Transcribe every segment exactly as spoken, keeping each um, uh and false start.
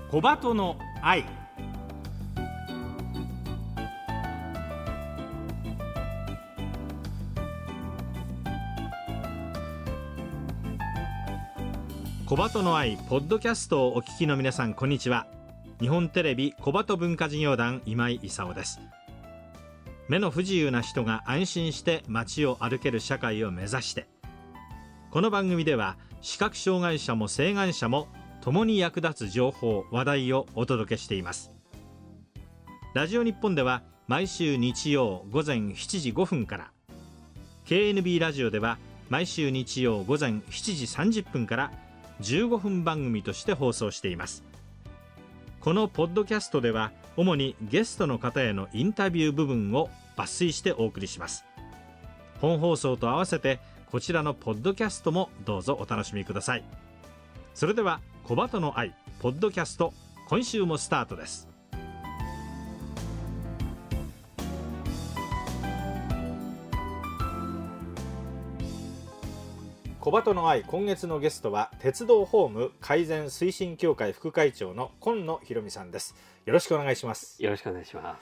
小鳩の愛。小鳩の愛ポッドキャストをお聞きの皆さん、こんにちは。日本テレビ小鳩文化事業団今井勲です。目の不自由な人が安心して街を歩ける社会を目指して、この番組では視覚障害者も晴眼者も共に役立つ情報話題をお届けしています。ラジオ日本では毎週日曜午前しちじごふんから、 ケーエヌビー ラジオでは毎週日曜午前しちじさんじゅっぷんからじゅうごふん番組として放送しています。このポッドキャストでは主にゲストの方へのインタビュー部分を抜粋してお送りします。本放送と合わせてこちらのポッドキャストもどうぞお楽しみください。それでは小鳩の愛ポッドキャスト、今週もスタートです。小鳩の愛、今月のゲストは鉄道ホーム改善推進協会副会長の今野博美さんです。よろしくお願いします。 よろしくお願いします。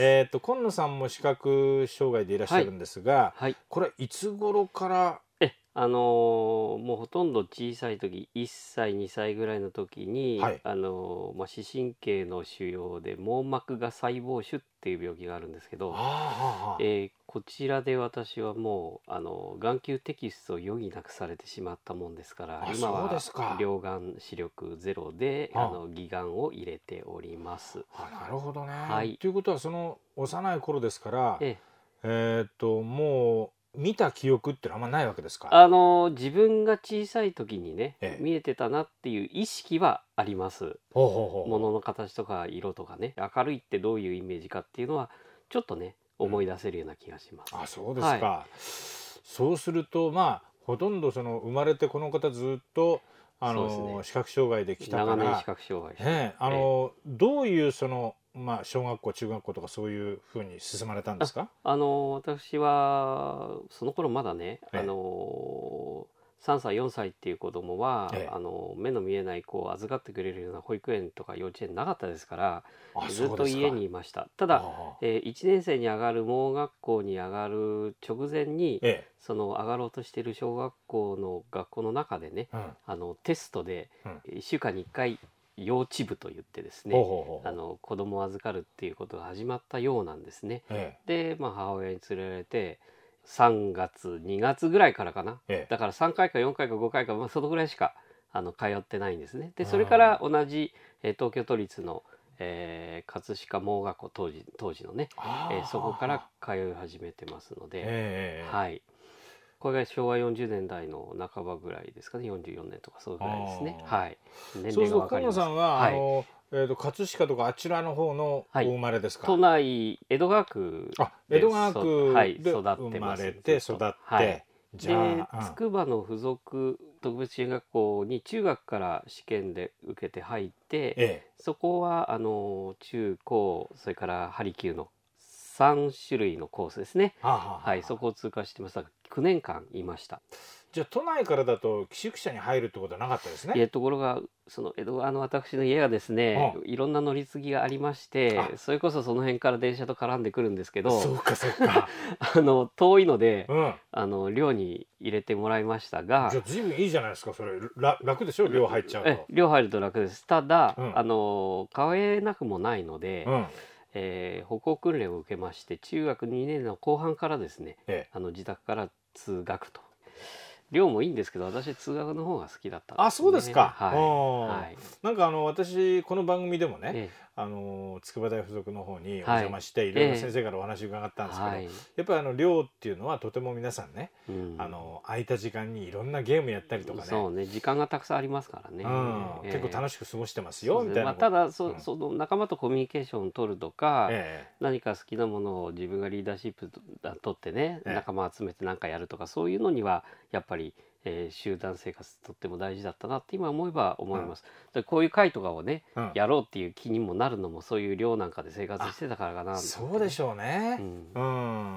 えーと今野さんも視覚障害でいらっしゃるんですが、 はいはい、 これいつ頃からえあのー、もうほとんど小さい時いっさいにさいぐらいの時に、はい、あのーまあ、視神経の腫瘍で網膜芽細胞腫っていう病気があるんですけど、えー、こちらで私はもうあの眼球摘出を余儀なくされてしまったもんですから、今は両眼視力ゼロであの義眼を入れております。 あ、なるほどね、 はい、 ということはその幼い頃ですから、 ええー、っともう見た記憶ってのはあんまないわけですか？ あの自分が小さい時にね、 ええ、 見えてたなっていう意識はあります。 ほうほうほう、 物の形とか色とかね、明るいってどういうイメージかっていうのはちょっとね思い出せるような気がします。 うん、あ、そうですか、 はい、 そうするとまあほとんどその生まれてこの方ずっとあの、ね、視覚障害で来たから、 長年視覚障害して、 ね、あの、ええ、どういうそのまあ、小学校中学校とかそういうふうに進まれたんですか？ あ、あの私はその頃まだね、ええ、あのさんさいよんさいっていう子供は、ええ、あの目の見えない子を預かってくれるような保育園とか幼稚園なかったですから、ずっと家にいました。ただ、えー、いちねん生に上がる盲学校に上がる直前に、ええ、その上がろうとしている小学校の学校の中でね、うん、あのテストでいっしゅうかんにいっかい幼稚部といってですね、ほうほうほう、あの子供を預かるっていうことが始まったようなんですね、ええ、で、まあ、母親に連れられてさんがつにがつぐらいからかな、ええ、だからさんかいかよんかいかごかいか、まあ、そのぐらいしかあの通ってないんですね。でそれから同じ、えー、東京都立の、えー、葛飾盲学校当時、当時のね、えー、そこから通い始めてますので、えー、はい、これがしょうわよんじゅうねんだいの半ばぐらいですかね、よんじゅうよねんとかそういうぐらいですね。はい、年齢が分かります。 そうそう、今野さんは、はい、あのえー、と葛飾とかあちらの方のお生まれですか？ はい、都内江戸川区で、 あ、江戸川区で育ってます。 生まれて育って、はい、 じゃあ、で筑波の附属特別支援学校に中学から試験で受けて入って、ええ、そこはあの中高それからハリキューのさんしゅるいのコースですね、はあはあ、はい、そこを通過してました。きゅうねんかんいました。 じゃあ都内からだと寄宿舎に入るってことはなかったですね。 いや、ところがその江戸川の私の家がですね、うん、いろんな乗り継ぎがありまして、それこそその辺から電車と絡んでくるんですけど、 そうかそうかあの遠いので、うん、あの寮に入れてもらいましたが、 じゃあ随分いいじゃないですか。それ楽でしょ、寮入っちゃうと。 え寮入ると楽です。ただ、うん、あの通えなくもないので、うん、えー、歩行訓練を受けまして、中学にねんの後半からですね、ええ、あの自宅から通学と。寮もいいんですけど、私通学の方が好きだったんですね。 あ、そうですか。 はいはい、 なんかあの私この番組でもね、ええ、あの筑波大附属の方にお邪魔して、はい、いろいろ先生からお話伺ったんですけど、ええ、やっぱりあの寮っていうのはとても皆さんね、うん、あの空いた時間にいろんなゲームやったりとかね、 そうね、時間がたくさんありますからね、うんええ、結構楽しく過ごしてますよみたいな、 まあ、ただ そ,、うん、その仲間とコミュニケーションを取るとか、ええ、何か好きなものを自分がリーダーシップ取ってね、ええ、仲間集めて何かやるとか、そういうのにはやっぱりえー、集団生活とっても大事だったなって今思えば思います、うん、でこういう会とかをね、うん、やろうっていう気にもなるのもそういう寮なんかで生活してたからかな、ね、 そうでしょうね、うんうん、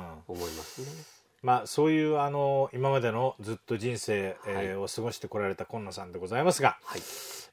思いますね。 まあそういうあの今までのずっと人生、えーはい、を過ごしてこられた今野さんでございますが、はい、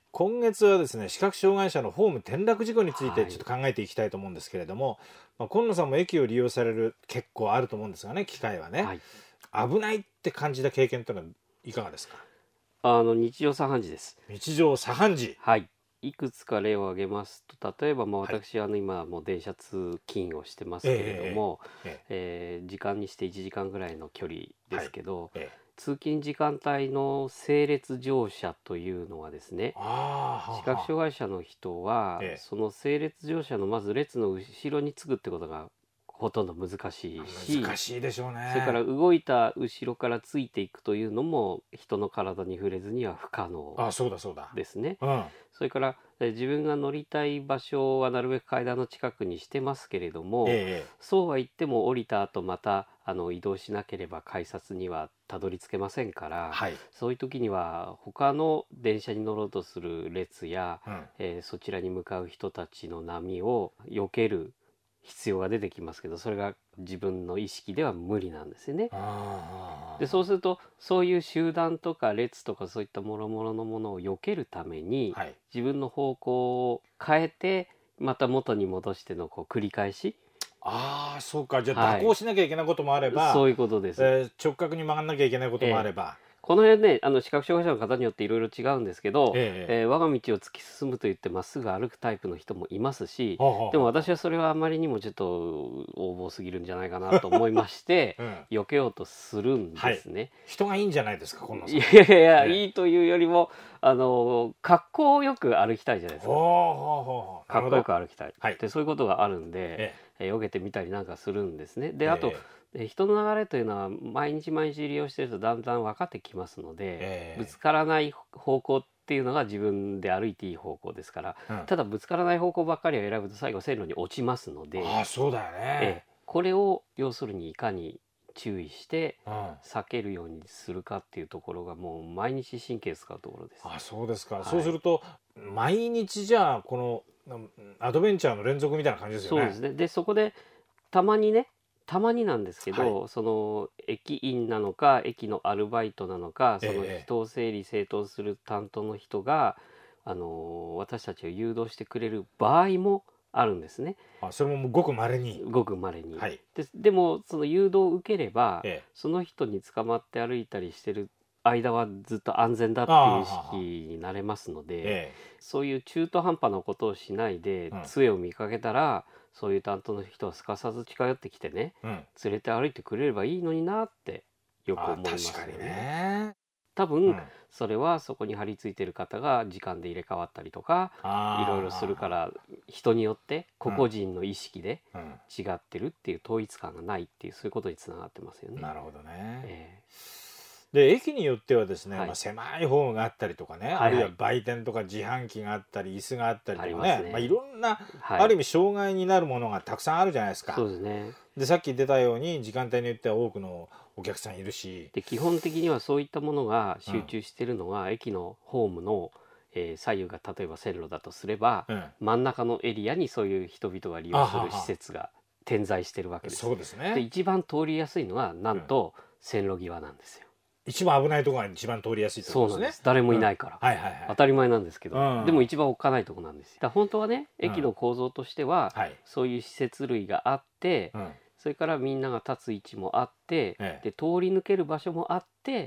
今月はですね視覚障害者のホーム転落事故についてちょっと考えていきたいと思うんですけれども、はい、まあ、今野さんも駅を利用される結構あると思うんですがね、機会はね、はい、危ないって感じた経験というのはいかがですか？ あの日常茶飯事です。 日常茶飯事、 はい、いくつか例を挙げますと、例えばまあ私、はい、あの今もう電車通勤をしてますけれども、えええー、時間にしていちじかんぐらいの距離ですけど、はい、ええ、通勤時間帯の整列乗車というのはですね、視覚障害者の人は、ええ、その整列乗車のまず列の後ろにつくってことがほとんど難しいし、 難しいでしょうね。 それから動いた後ろからついていくというのも人の体に触れずには不可能ですね。 あ、そうだそうだ、うん、 それから自分が乗りたい場所はなるべく階段の近くにしてますけれども、ええ、そうは言っても降りた後またあの移動しなければ改札にはたどり着けませんから、はい、そういう時には他の電車に乗ろうとする列や、うん、えー、そちらに向かう人たちの波を避ける必要が出てきますけど、それが自分の意識では無理なんですよね。でそうするとそういう集団とか列とかそういったもろもろのものを避けるために、はい、自分の方向を変えてまた元に戻してのこう繰り返し。 ああ、そうか。じゃあ蛇行しなきゃいけないこともあれば、 はい、そういうことです、 えー、直角に曲がんなきゃいけないこともあれば、えーこの辺ね、あの視覚障害者の方によっていろいろ違うんですけど、えええー、我が道を突き進むと言ってまっすぐ歩くタイプの人もいますし、はあはあ、でも私はそれはあまりにもちょっと横暴すぎるんじゃないかなと思いまして、うん、避けようとするんですね、はい、 人がいいんじゃないですか、こんなさん。 いやいや、ね、いいというよりもあの格好よく歩きたいじゃないですか。格好よく歩きたい、はい、でそういうことがあるんで、ええ、避けてみたりなんかするんですね。であと、ええ人の流れというのは毎日毎日利用しているとだんだん分かってきますので、えー、ぶつからない方向っていうのが自分で歩いていい方向ですから、うん、ただぶつからない方向ばっかりを選ぶと最後線路に落ちますので、 あ、そうだよね、えー、これを要するにいかに注意して避けるようにするかっていうところがもう毎日神経使うところです。 あ、そうですか、はい、そうすると毎日じゃあこのアドベンチャーの連続みたいな感じですよね。 そうですね。でそこでたまにねたまになんですけど、はい、その駅員なのか駅のアルバイトなのか、その人を整理整頓する担当の人が、ええ、あの私たちを誘導してくれる場合もあるんですね。 あ、それもごく稀にごく稀に、はい、で, でもその誘導を受ければ、ええ、その人に捕まって歩いたりしてる間はずっと安全だっていう意識になれますので、ええ、そういう中途半端なことをしないで、うん、杖を見かけたらそういう担当の人はすかさず近寄ってきてね、うん、連れて歩いてくれればいいのになってよく思いますよね。 確かにね。 多分、うん、それはそこに張り付いてる方が時間で入れ替わったりとかいろいろするから、人によって個々人の意識で違ってるっていう統一感がないっていう、そういうことにつながってますよね。 なるほどね、えーで駅によってはですね、はい、まあ、狭いホームがあったりとかね、はいはい、あるいは売店とか自販機があったり椅子があったりとか ね, ね、まあ、いろんな、はい、ある意味障害になるものがたくさんあるじゃないですか。 そうですね。 でさっき出たように時間帯によっては多くのお客さんいるし、 で基本的にはそういったものが集中しているのが、うん、駅のホームの、えー、左右が例えば線路だとすれば、うん、真ん中のエリアにそういう人々が利用する施設が点在してるわけです。 そうですね。 で一番通りやすいのはなんと、うん、線路際なんですよ。 一番危ないところが一番通りやすいところですね。そうなんです。 誰もいないから、うん、はいはいはい、当たり前なんですけど、うん、でも一番おっかないところなんですよ。だから本当はね、駅の構造としては、うん、そういう施設類があって、はい、それからみんなが立つ位置もあって、ええ、で通り抜ける場所もあって、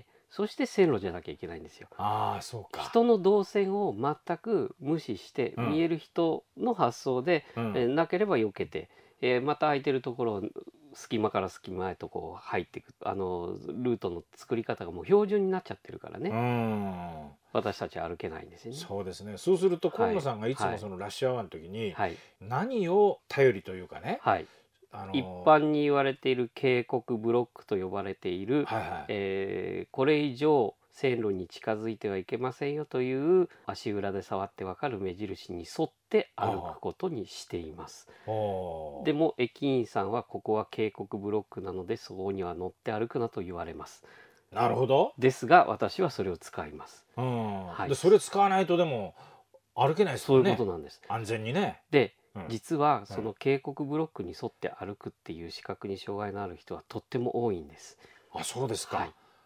そして線路じゃなきゃいけないんですよ。 ああ、そうか。 人の動線を全く無視して、うん、見える人の発想で、うん、えなければ避けて、えー、また空いてるところを隙間から隙間へとこう入っていく、あのルートの作り方がもう標準になっちゃってるからね、うん、私たちは歩けないんですよね。 そうですね。そうすると今野さんがいつもそのラッシュアワーの時に何を頼りというかね、はい、 あのー、一般に言われている警告ブロックと呼ばれている、はいはい、えー、これ以上線路に近づいてはいけませんよという足裏で触ってわかる目印に沿って歩くことにしています。でも駅員さんはここは警告ブロックなのでそこには乗って歩くなと言われます。 なるほど。 ですが私はそれを使います。 うん、はい、でそれ使わないとでも歩けないですよね。 そういうことなんです。 安全にね。 で、うん、実はその警告ブロックに沿って歩くっていう視覚に障害のある人はとっても多いんです。 あ、そうですか。はい、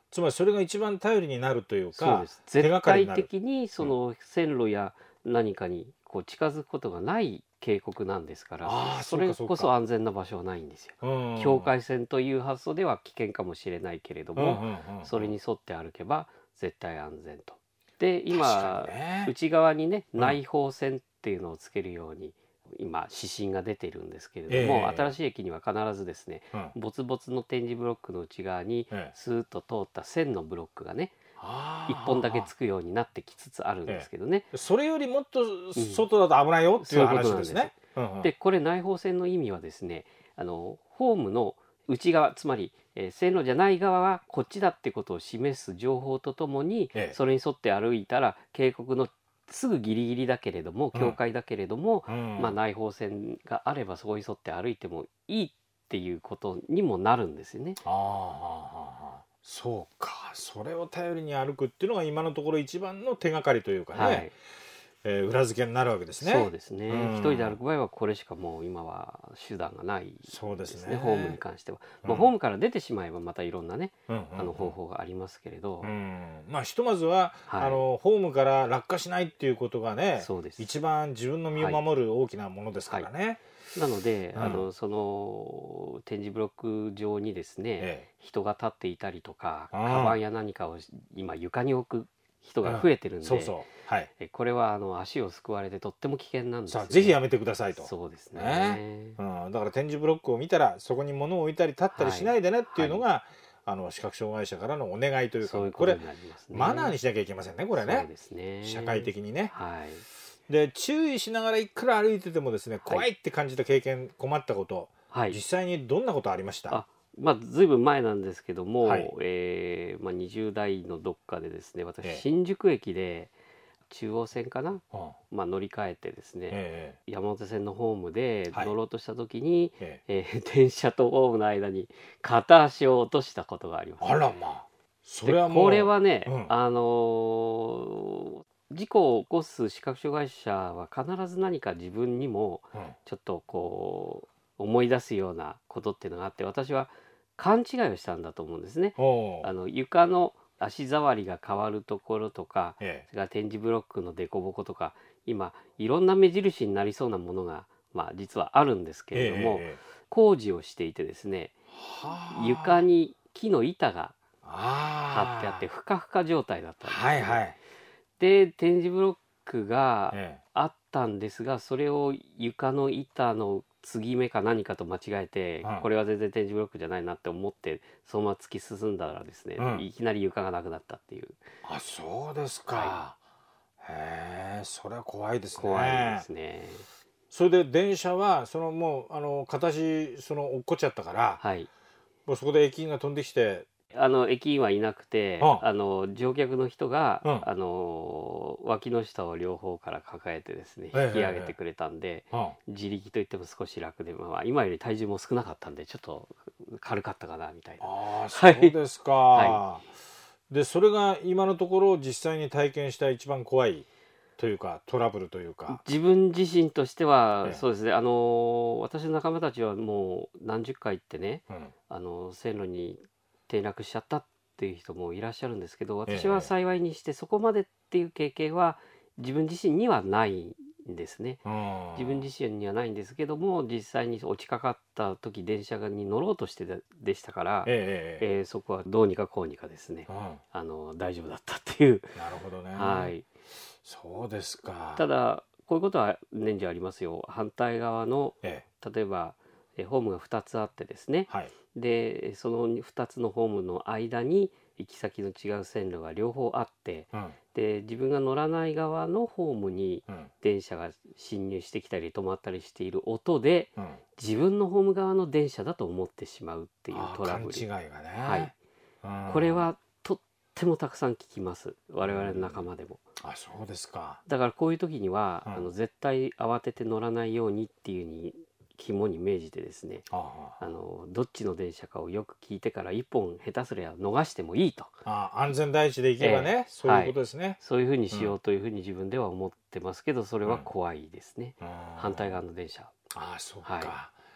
つまりそれが一番頼りになるというか、 そうです。絶対的にその線路や何かにこう近づくことがない渓谷なんですから、 あーそれそうかそうかこそ安全な場所はないんですよ。 うん境界線という発想では危険かもしれないけれども、 うんうんうんうん、 それに沿って歩けば絶対安全と。で確今、 かにね、 内側にねうん内包線っていうのをつけるように今指針が出ているんですけれども、 ええ新しい駅には必ずですね、 うんボツボツの点字ブロックの内側にええスーッと通った線のブロックがねあーいっぽんだけつくようになってきつつあるんですけどね、 それよりもっと外だと危ないよっていう話ですね。 でこれ内包線の意味はですね、あのホームの内側、つまり、えー線路じゃない側はこっちだってことを示す情報とともに、 ええそれに沿って歩いたら渓谷のすぐギリギリだけれども境界だけれども、 うんまあ、内包線があればそこに沿って歩いてもいいっていうことにもなるんですよね。 あーはーはーはーそうか、それを頼りに歩くっていうのが今のところ一番の手がかりというかね、 はい、 えー裏付けになるわけですね。 そうですね、 うん一人で歩く場合はこれしかもう今は手段がないですね、 そうですねホームに関しては、 うんまあ、ホームから出てしまえばまたいろんなね、 うんうんうんあの方法がありますけれど、 うんまあひとまずは、 はいあのホームから落下しないっていうことがね、 そうです。 一番自分の身を守る大きなものですからね。 なので、 うんあのその点字ブロック上にですね、 え人が立っていたりとか、 うんカバンや何かを今床に置く人が増えてるんで、 そうそう、はい、 えこれはあの足をすくわれてとっても危険なんですよね。 さあぜひやめてくださいと。 そうですね。 ねうん、だから点字ブロックを見たらそこに物を置いたり立ったりしないでねっていうのが、あの視覚障害者からのお願いというか、 そういうこれことになりますね。 マナーにしなきゃいけませんね、これそうね、 ですね。 社会的にね。 はい。 で注意しながらいくら歩いててもですね、怖いって感じた経験、困ったこと、 はい。 実際にどんなことありました？ あまあ、ずいぶん前なんですけども、 はいえーまあ、にじゅう代のどっかでですね、私、 ええ新宿駅で中央線かな、 うんまあ、乗り換えてですね、 え山手線のホームではい乗ろうとした時に、 ええええー電車とホームの間に片足を落としたことがあります。 あらまあ、そでれはもうこれはね、 うんあのー事故を起こす視覚障害者は必ず何か自分にもうんちょっとこう思い出すようなことっていうのがあって、私は勘違いをしたんだと思うんですね。 おうあの床の足触りが変わるところとか、 ええそれから点字ブロックの凸凹とか、今いろんな目印になりそうなものが、まあ、実はあるんですけれども、 えええ工事をしていてですね、 えはあ床に木の板があ貼ってあってふかふか状態だったんですね、 はいはい、 で点字ブロックがえあったんですが、それを床の板の継ぎ目か何かと間違えて、 うんこれは全然点字ブロックじゃないなって思ってそのまま突き進んだらですね、 うんいきなり床がなくなったっていう。 あそうですか、 はへえそれは怖いですね。 怖いですね。 それで電車はそのもうあの形その落っこっちゃったから、 はい、 もうそこで駅員が飛んできて、 あの駅員はいなくて、 ああの乗客の人が、 うんあの脇の下を両方から抱えてですねええ引き上げてくれたんで、 うん自力といっても少し楽で、まあ、今より体重も少なかったんでちょっと軽かったかなみたいな。 ああそはいうですか、 はでそれが今のところ実際に体験した一番怖いというかトラブルというか。 自分自身としては、 ええそうですね、あの私の仲間たちはもう何十回行ってね、 うんあの線路に転落しちゃったっていう人もいらっしゃるんですけど、 ええ私は幸いにしてそこまでっていう経験は自分自身にはないんですね。 うん自分自身にはないんですけども、実際に落ちかかった時電車に乗ろうとしてででしたから、 えええええーそこはどうにかこうにかですね、 うんあの大丈夫だったっていう、 なるほどね、 はい、 そうですか。 ただこういうことは年中ありますよ。反対側のええ例えばえホームがふたつあってですね、 はいでそのふたつのホームの間に行き先の違う線路が両方あって、 うんで自分が乗らない側のホームにうん電車が進入してきたり止まったりしている音でうん自分のホーム側の電車だと思ってしまうっていうあートラブル、 勘違いがね、 はい、 うんこれはとってもたくさん聞きます、我々の仲間でも。 あそうですか。 だからこういう時には、 うんあの絶対慌てて乗らないようにっていうに肝に銘じてですね、 ああのどっちの電車かをよく聞いてからいっぽん下手すりゃ逃してもいいと、 あ安全第一でいけばね、 ええそういうことですね、 そういうふうにしようというふうに自分では思ってますけど、それは怖いですね、 うん反対側の電車。 あそうか、 は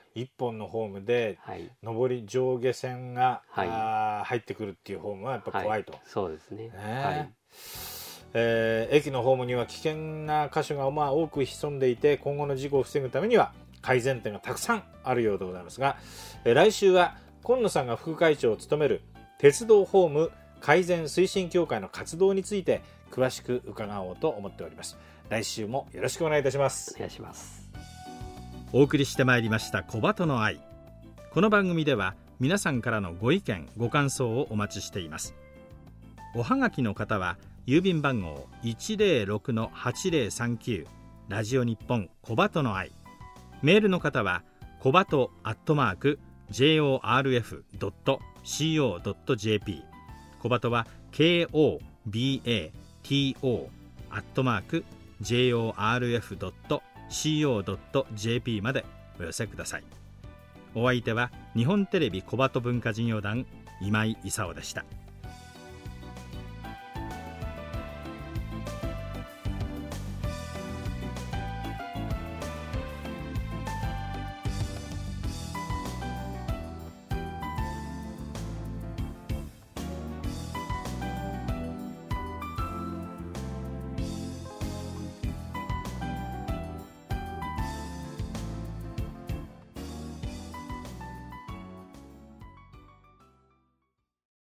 いっぽんのホームで、 はい、 上り上下線が、はい、あ入ってくるっていうホームはやっぱ怖いと、 はい、そうですね、 ね、 はい、 えー、駅のホームには危険な箇所がまあ多く潜んでいて、今後の事故を防ぐためには改善点がたくさんあるようでございますが、えー、来週は今野さんが副会長を務める鉄道ホーム改善推進協会の活動について詳しく伺おうと思っております。来週もよろしくお願いいたします。 お願いします。 お送りしてまいりました小鳩の愛。この番組では皆さんからのご意見ご感想をお待ちしています。おはがきの方は郵便番号 いちゼロろくのはちゼロさんきゅう ラジオ日本小鳩の愛。メールの方は小鳩アットマーク ジェイオーアールエフドットシーオードットジェーピー、 小鳩は ケーオービーエーティーオー アットマーク ジェイオーアールエフドットシーオードットジェーピー までお寄せください。お相手は日本テレビ小鳩文化事業団今井勲でした。